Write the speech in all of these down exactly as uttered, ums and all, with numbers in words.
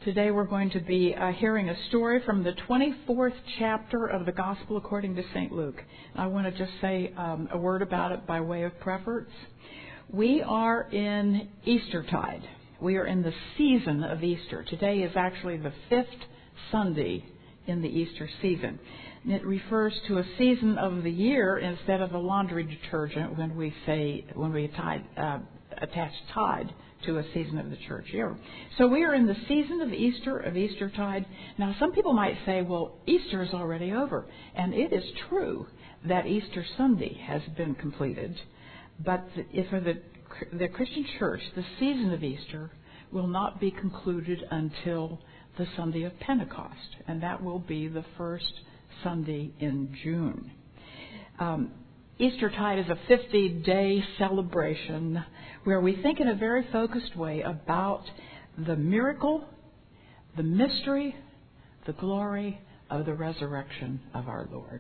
Today we're going to be uh, hearing a story from the twenty-fourth chapter of the Gospel according to Saint Luke. I want to just say um, a word about it by way of preface. We are in Eastertide. We are in the season of Easter. Today is actually the fifth Sunday in the Easter season. And it refers to a season of the year instead of a laundry detergent when we say, when we tide, uh, attach tide to a season of the church year. So we are in the season of Easter, of Eastertide. Now, some people might say, well, Easter is already over. And it is true that Easter Sunday has been completed. But if for the, the Christian church, the season of Easter will not be concluded until the Sunday of Pentecost. And that will be the first Sunday in June. Um, Eastertide is a fifty-day celebration where we think in a very focused way about the miracle, the mystery, the glory of the resurrection of our Lord.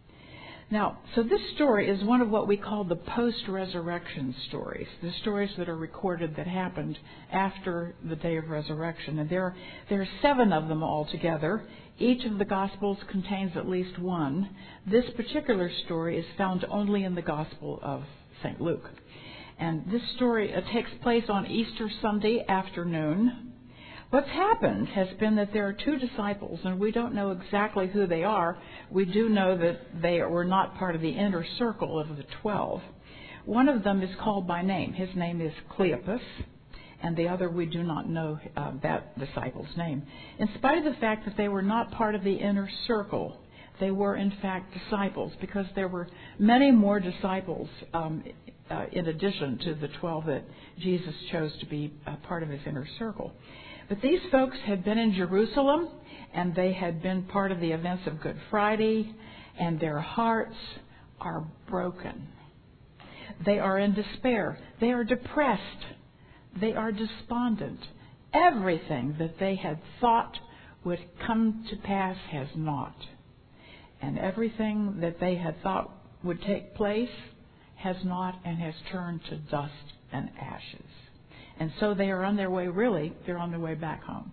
Now, so this story is one of what we call the post-resurrection stories, the stories that are recorded that happened after the day of resurrection. And there, there are seven of them altogether. Each of the Gospels contains at least one. This particular story is found only in the Gospel of Saint Luke. And this story uh, takes place on Easter Sunday afternoon. What's happened has been that there are two disciples, and we don't know exactly who they are. We do know that they were not part of the inner circle of the twelve. One of them is called by name. His name is Cleopas, and the other we do not know uh, that disciple's name. In spite of the fact that they were not part of the inner circle, they were in fact disciples, because there were many more disciples um, uh, in addition to the twelve that Jesus chose to be uh, part of his inner circle. But these folks had been in Jerusalem, and they had been part of the events of Good Friday, and their hearts are broken. They are in despair. They are depressed. They are despondent. Everything that they had thought would come to pass has not. And everything that they had thought would take place has not, and has turned to dust and ashes. And so they are on their way, really, they're on their way back home.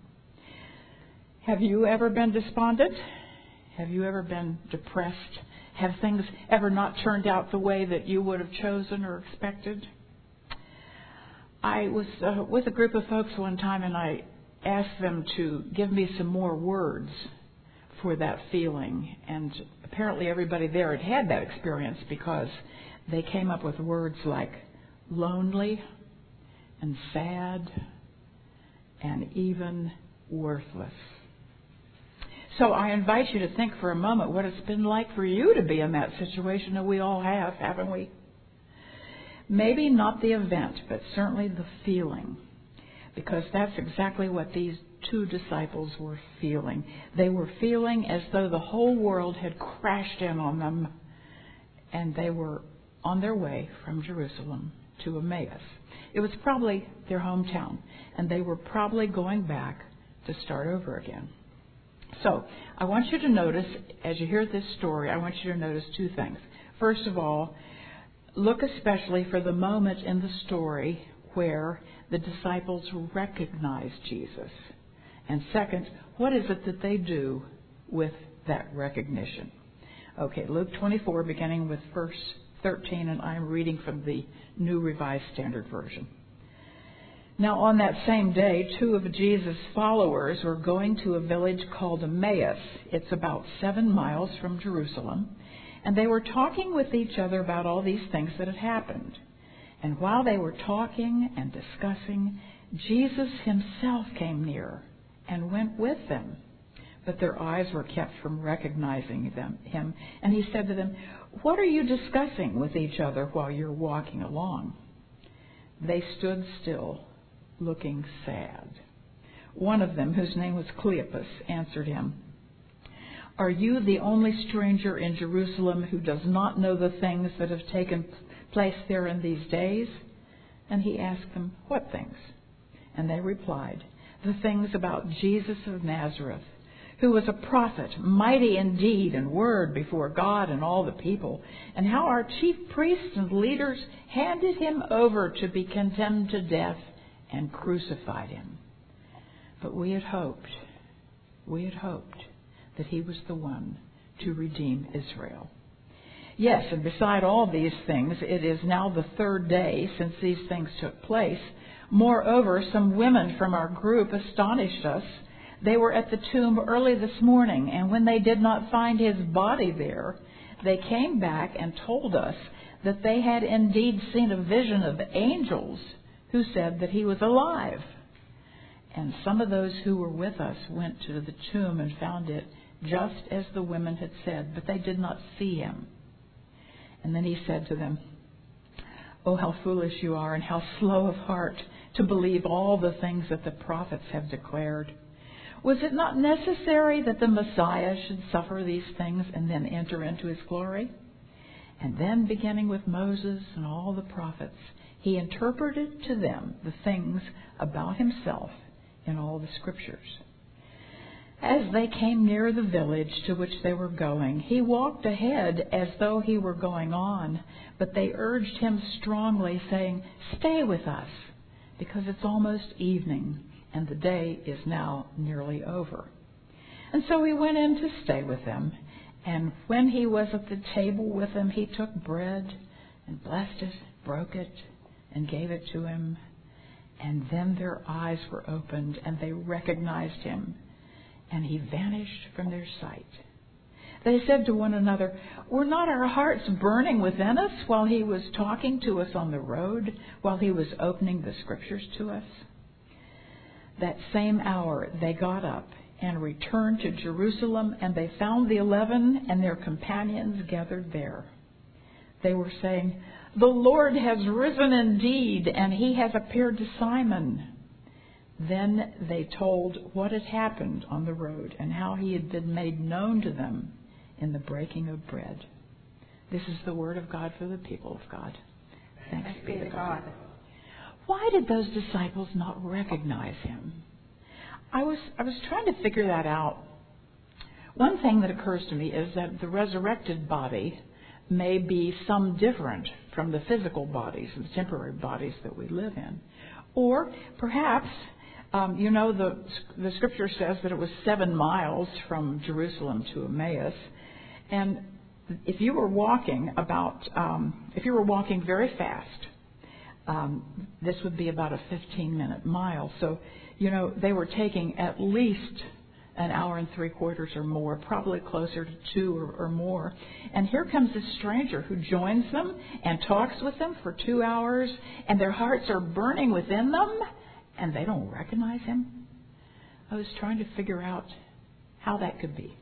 Have you ever been despondent? Have you ever been depressed? Have things ever not turned out the way that you would have chosen or expected? I was uh, with a group of folks one time, and I asked them to give me some more words for that feeling. And apparently everybody there had had that experience, because they came up with words like lonely, and sad, and even worthless. So I invite you to think for a moment what it's been like for you to be in that situation, and we all have, haven't we? Maybe not the event, but certainly the feeling, because that's exactly what these two disciples were feeling. They were feeling as though the whole world had crashed in on them, and they were on their way from Jerusalem to Emmaus. It was probably their hometown, and they were probably going back to start over again. So I want you to notice, as you hear this story, I want you to notice two things. First of all, look especially for the moment in the story where the disciples recognize Jesus. And second, what is it that they do with that recognition? Okay, Luke twenty-four, beginning with verse thirteen, and I'm reading from the New Revised Standard Version. Now on that same day, two of Jesus' followers were going to a village called Emmaus. It's about seven miles from Jerusalem. And they were talking with each other about all these things that had happened. And while they were talking and discussing, Jesus himself came near and went with them. But their eyes were kept from recognizing them, him. And he said to them, "What are you discussing with each other while you're walking along?" They stood still, looking sad. One of them, whose name was Cleopas, answered him, "Are you the only stranger in Jerusalem who does not know the things that have taken place there in these days?" And he asked them, "What things?" And they replied, "The things about Jesus of Nazareth, who was a prophet, mighty in deed and word before God and all the people, and how our chief priests and leaders handed him over to be condemned to death and crucified him. But we had hoped, we had hoped that he was the one to redeem Israel. Yes, and beside all these things, it is now the third day since these things took place. Moreover, some women from our group astonished us. They were at the tomb early this morning, and when they did not find his body there, they came back and told us that they had indeed seen a vision of angels who said that he was alive. And some of those who were with us went to the tomb and found it just as the women had said, but they did not see him. And then he said to them, "Oh, how foolish you are, and how slow of heart to believe all the things that the prophets have declared. Was it not necessary that the Messiah should suffer these things and then enter into his glory?" And then, beginning with Moses and all the prophets, he interpreted to them the things about himself in all the scriptures. As they came near the village to which they were going, he walked ahead as though he were going on, but they urged him strongly, saying, "Stay with us, because it's almost evening, and the day is now nearly over." And so he went in to stay with them, and when he was at the table with them, he took bread and blessed it, broke it, and gave it to him. And then their eyes were opened, and they recognized him, and he vanished from their sight. They said to one another, "Were not our hearts burning within us while he was talking to us on the road, while he was opening the scriptures to us?" That same hour they got up and returned to Jerusalem, and they found the eleven and their companions gathered there. They were saying, "The Lord has risen indeed, and he has appeared to Simon." Then they told what had happened on the road and how he had been made known to them in the breaking of bread. This is the word of God for the people of God. Thanks, Thanks be to God. God. Why did those disciples not recognize him? I was I was trying to figure that out. One thing that occurs to me is that the resurrected body may be some different from the physical bodies, the temporary bodies that we live in. Or perhaps, um, you know, the, the scripture says that it was seven miles from Jerusalem to Emmaus. And if you were walking about, um, if you were walking very fast, um, this would be about a fifteen minute mile. So, you know, they were taking at least an hour and three quarters or more, probably closer to two or, or more. And here comes this stranger who joins them and talks with them for two hours, and their hearts are burning within them, and they don't recognize him. I was trying to figure out how that could be.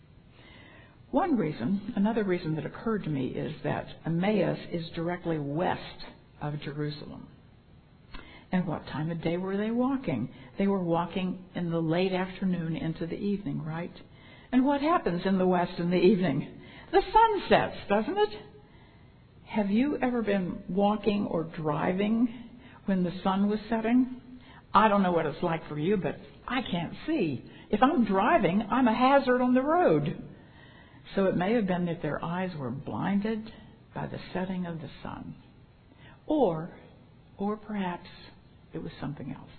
One reason, another reason that occurred to me is that Emmaus is directly west of Jerusalem. And what time of day were they walking? They were walking in the late afternoon into the evening, right? And what happens in the west in the evening? The sun sets, doesn't it? Have you ever been walking or driving when the sun was setting? I don't know what it's like for you, but I can't see. If I'm driving, I'm a hazard on the road. So it may have been that their eyes were blinded by the setting of the sun. Or, or perhaps it was something else.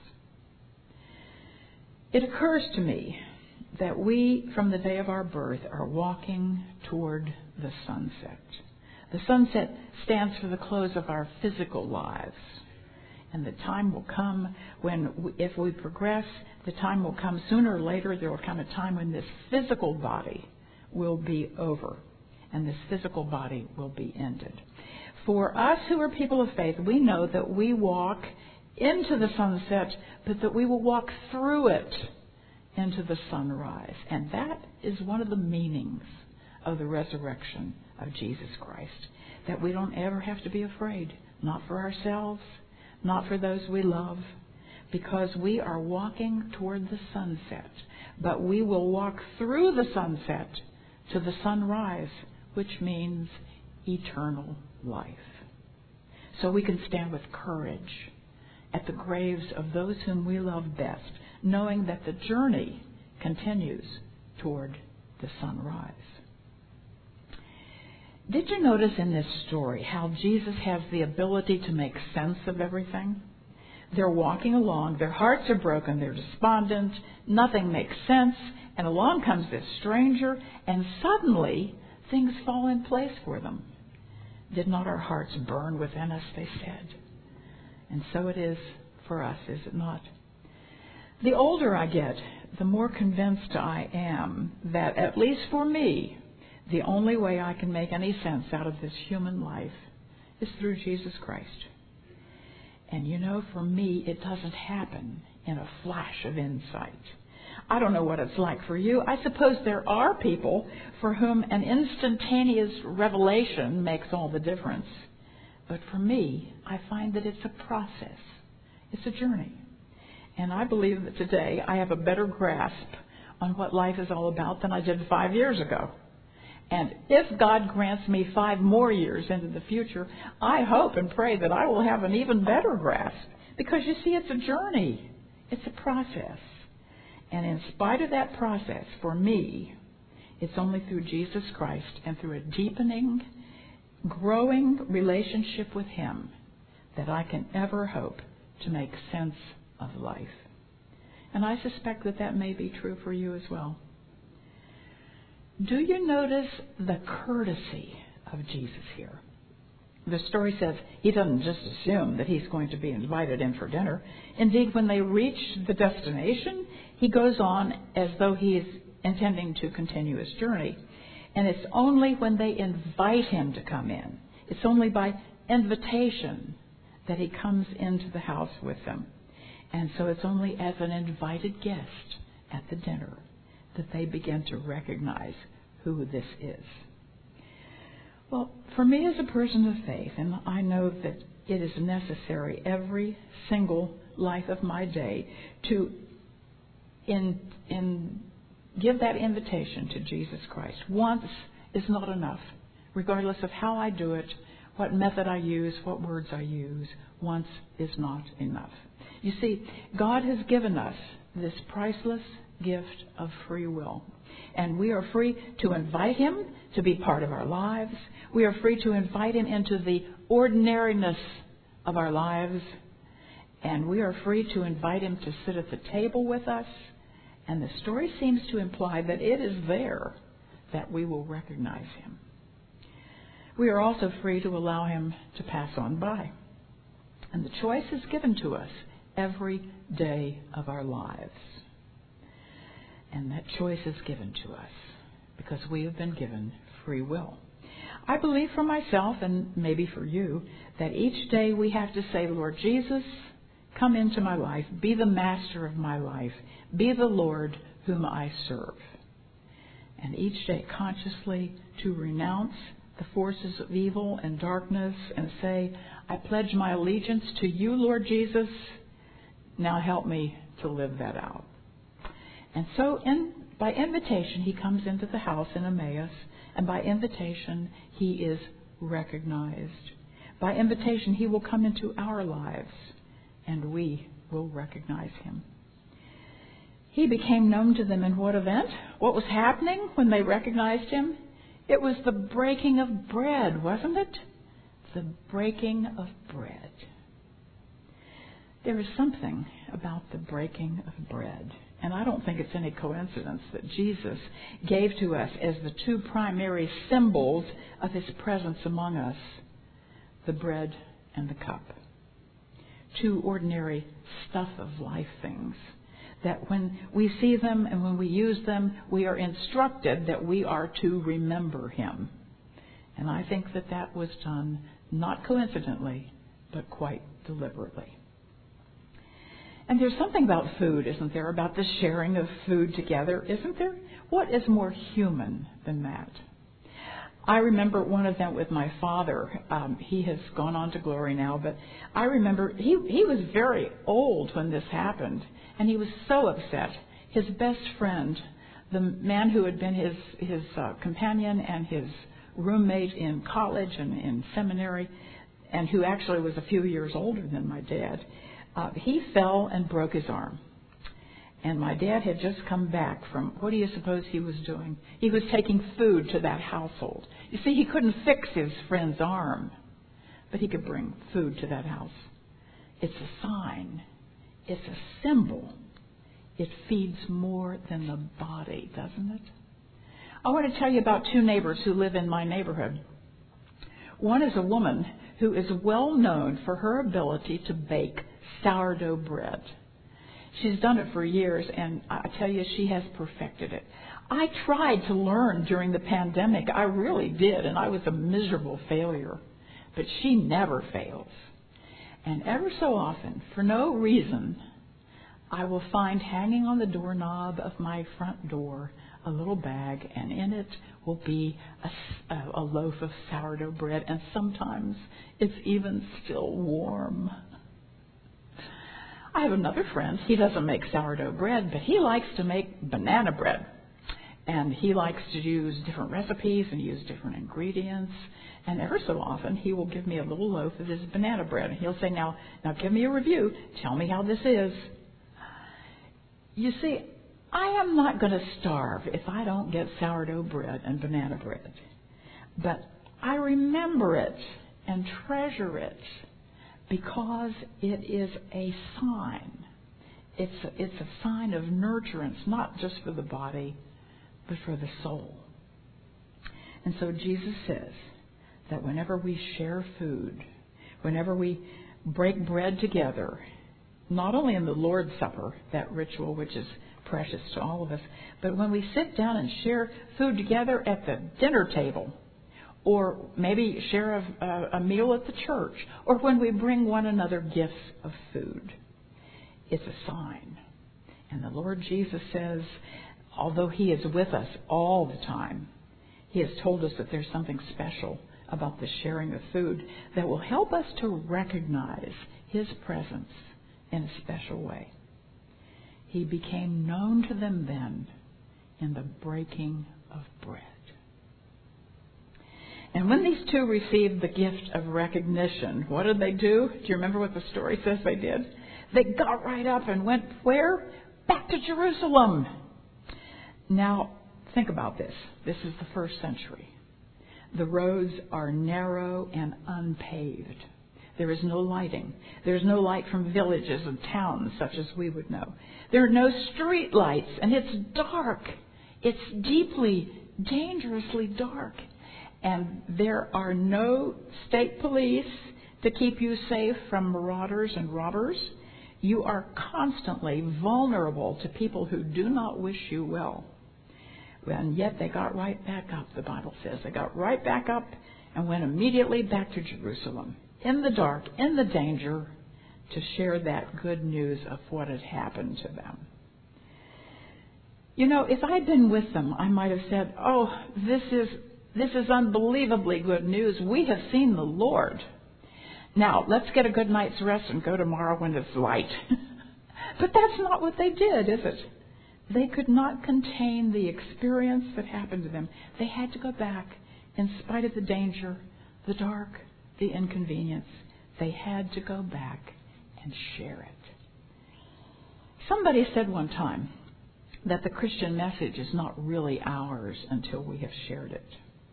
It occurs to me that we, from the day of our birth, are walking toward the sunset. The sunset stands for the close of our physical lives. And the time will come when, we, if we progress, the time will come sooner or later, there will come a time when this physical body will be over. And this physical body will be ended. For us who are people of faith, we know that we walk into the sunset, but that we will walk through it into the sunrise. And that is one of the meanings of the resurrection of Jesus Christ. That we don't ever have to be afraid, not for ourselves, not for those we love, because we are walking toward the sunset. But we will walk through the sunset to the sunrise, which means eternal life. So we can stand with courage at the graves of those whom we love best, knowing that the journey continues toward the sunrise. Did you notice in this story how Jesus has the ability to make sense of everything? They're walking along. Their hearts are broken. They're despondent. Nothing makes sense. And along comes this stranger, and suddenly things fall in place for them. Did not our hearts burn within us, they said. And so it is for us, is it not? The older I get, the more convinced I am that, at least for me, the only way I can make any sense out of this human life is through Jesus Christ. And you know, for me, it doesn't happen in a flash of insight. I don't know what it's like for you. I suppose there are people for whom an instantaneous revelation makes all the difference. But for me, I find that it's a process. It's a journey. And I believe that today I have a better grasp on what life is all about than I did five years ago. And if God grants me five more years into the future, I hope and pray that I will have an even better grasp. Because you see, it's a journey. It's a process. And in spite of that process, for me, it's only through Jesus Christ and through a deepening, growing relationship with Him that I can ever hope to make sense of life. And I suspect that that may be true for you as well. Do you notice the courtesy of Jesus here? The story says he doesn't just assume that he's going to be invited in for dinner. Indeed, when they reach the destination, he goes on as though he is intending to continue his journey. And it's only when they invite him to come in, it's only by invitation that he comes into the house with them. And so it's only as an invited guest at the dinner that they begin to recognize who this is. Well, for me as a person of faith, and I know that it is necessary every single life of my day to in, in give that invitation to Jesus Christ. Once is not enough, regardless of how I do it, what method I use, what words I use. Once is not enough. You see, God has given us this priceless gift of free will. And we are free to invite Him to be part of our lives. We are free to invite Him into the ordinariness of our lives. And we are free to invite Him to sit at the table with us. And the story seems to imply that it is there that we will recognize Him. We are also free to allow Him to pass on by. And the choice is given to us every day of our lives. And that choice is given to us because we have been given free will. I believe for myself, and maybe for you, that each day we have to say, Lord Jesus, come into my life. Be the master of my life. Be the Lord whom I serve. And each day consciously to renounce the forces of evil and darkness and say, I pledge my allegiance to you, Lord Jesus. Now help me to live that out. And so in, by invitation, he comes into the house in Emmaus, and by invitation, he is recognized. By invitation, he will come into our lives, and we will recognize him. He became known to them in what event? What was happening when they recognized him? It was the breaking of bread, wasn't it? The breaking of bread. There is something about the breaking of bread. And I don't think it's any coincidence that Jesus gave to us as the two primary symbols of his presence among us, the bread and the cup. Two ordinary stuff of life things that when we see them and when we use them, we are instructed that we are to remember him. And I think that that was done not coincidentally, but quite deliberately. And there's something about food, isn't there, about the sharing of food together, isn't there? What is more human than that? I remember one event with my father. Um, he has gone on to glory now, but I remember he, he was very old when this happened, and he was so upset. His best friend, the man who had been his, his uh, companion and his roommate in college and in seminary, and who actually was a few years older than my dad, Uh, he fell and broke his arm. And my dad had just come back from, what do you suppose he was doing? He was taking food to that household. You see, he couldn't fix his friend's arm, but he could bring food to that house. It's a sign. It's a symbol. It feeds more than the body, doesn't it? I want to tell you about two neighbors who live in my neighborhood. One is a woman who is well known for her ability to bake sourdough bread. She's done it for years, and I tell you, she has perfected it. I tried to learn during the pandemic. I really did, and I was a miserable failure. But she never fails. And ever so often, for no reason, I will find hanging on the doorknob of my front door a little bag, and in it will be a, a loaf of sourdough bread, and sometimes it's even still warm. I have another friend. He doesn't make sourdough bread, but he likes to make banana bread. And he likes to use different recipes and use different ingredients. And ever so often, he will give me a little loaf of his banana bread. And he'll say, now, now give me a review. Tell me how this is. You see, I am not going to starve if I don't get sourdough bread and banana bread. But I remember it and treasure it because it is a sign. It's a, it's a sign of nurturance, not just for the body, but for the soul. And so Jesus says that whenever we share food, whenever we break bread together, not only in the Lord's Supper, that ritual which is precious to all of us, but when we sit down and share food together at the dinner table, or maybe share a, a meal at the church, or when we bring one another gifts of food, it's a sign. And the Lord Jesus says, although He is with us all the time, He has told us that there's something special about the sharing of food that will help us to recognize His presence in a special way. He became known to them then in the breaking of bread. And when these two received the gift of recognition, what did they do? Do you remember what the story says they did? They got right up and went where? Back to Jerusalem. Now, think about this. This is the first century. The roads are narrow and unpaved. There is no lighting. There's no light from villages and towns such as we would know. There are no street lights, and it's dark. It's deeply, dangerously dark. And there are no state police to keep you safe from marauders and robbers. You are constantly vulnerable to people who do not wish you well. And yet they got right back up, the Bible says. They got right back up and went immediately back to Jerusalem, in the dark, in the danger, to share that good news of what had happened to them. You know, if I'd been with them, I might have said, oh, this is this is unbelievably good news. We have seen the Lord. Now, let's get a good night's rest and go tomorrow when it's light. But that's not what they did, is it? They could not contain the experience that happened to them. They had to go back in spite of the danger, the dark, the inconvenience. They had to go back and share it. Somebody said one time that the Christian message is not really ours until we have shared it.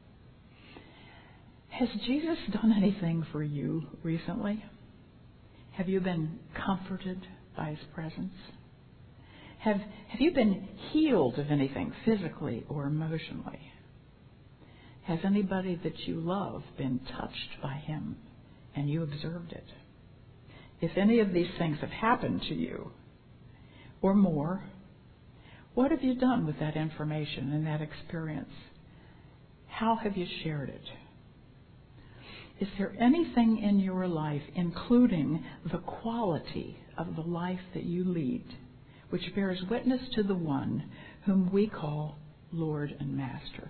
Has Jesus done anything for you recently? Have you been comforted by His presence? Have, have you been healed of anything physically or emotionally? Has anybody that you love been touched by Him and you observed it? If any of these things have happened to you, or more, what have you done with that information and that experience? How have you shared it? Is there anything in your life, including the quality of the life that you lead, which bears witness to the one whom we call Lord and Master?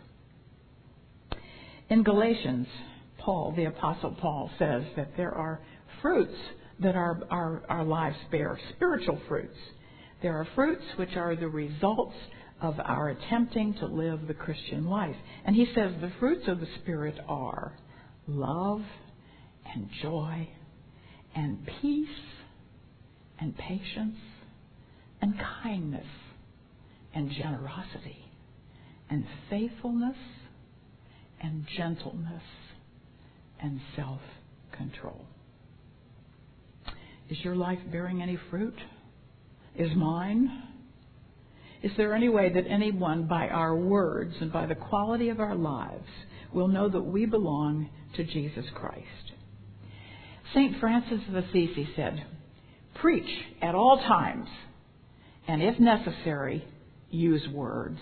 In Galatians, Paul, the Apostle Paul, says that there are fruits that our, our, our lives bear, spiritual fruits. There are fruits which are the results of our attempting to live the Christian life. And he says the fruits of the Spirit are love and joy and peace and patience and kindness and generosity and faithfulness and gentleness and self-control. Is your life bearing any fruit? Is mine? Is there any way that anyone, by our words and by the quality of our lives, will know that we belong to Jesus Christ? Saint Francis of Assisi said, "Preach at all times, and if necessary, use words."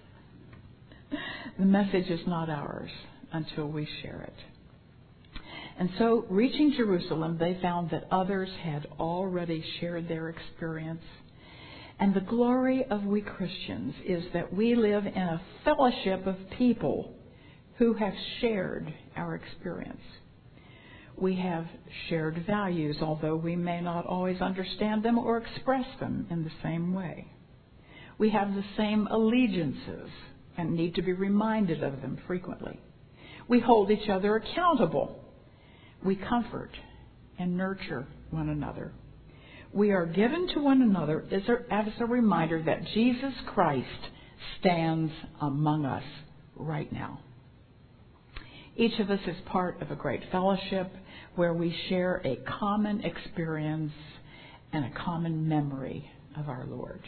The message is not ours until we share it. And so, reaching Jerusalem, they found that others had already shared their experience. And the glory of we Christians is that we live in a fellowship of people who have shared our experience. We have shared values, although we may not always understand them or express them in the same way. We have the same allegiances and need to be reminded of them frequently. We hold each other accountable. We comfort and nurture one another. We are given to one another as a, as a reminder that Jesus Christ stands among us right now. Each of us is part of a great fellowship where we share a common experience and a common memory of our Lord.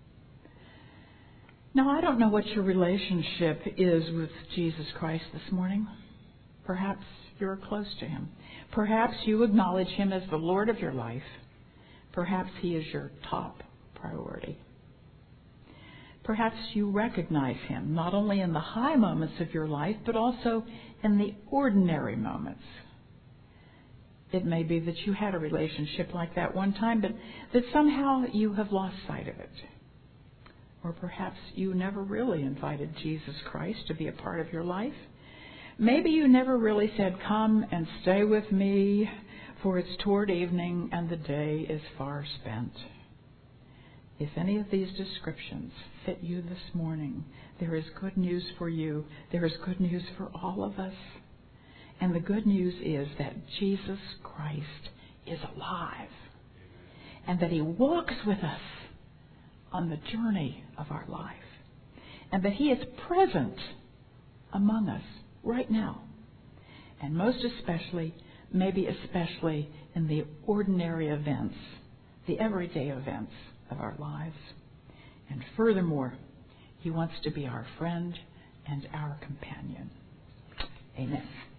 Now, I don't know what your relationship is with Jesus Christ this morning. Perhaps you're close to him. Perhaps you acknowledge him as the Lord of your life. Perhaps he is your top priority. Perhaps you recognize him not only in the high moments of your life, but also in the ordinary moments. It may be that you had a relationship like that one time, but that somehow you have lost sight of it. Or perhaps you never really invited Jesus Christ to be a part of your life. Maybe you never really said, "Come and stay with me, for it's toward evening and the day is far spent." If any of these descriptions fit you this morning, there is good news for you. There is good news for all of us. And the good news is that Jesus Christ is alive and that he walks with us on the journey of our life, and that he is present among us right now, and most especially, maybe especially in the ordinary events, the everyday events of our lives. And furthermore, he wants to be our friend and our companion. Amen.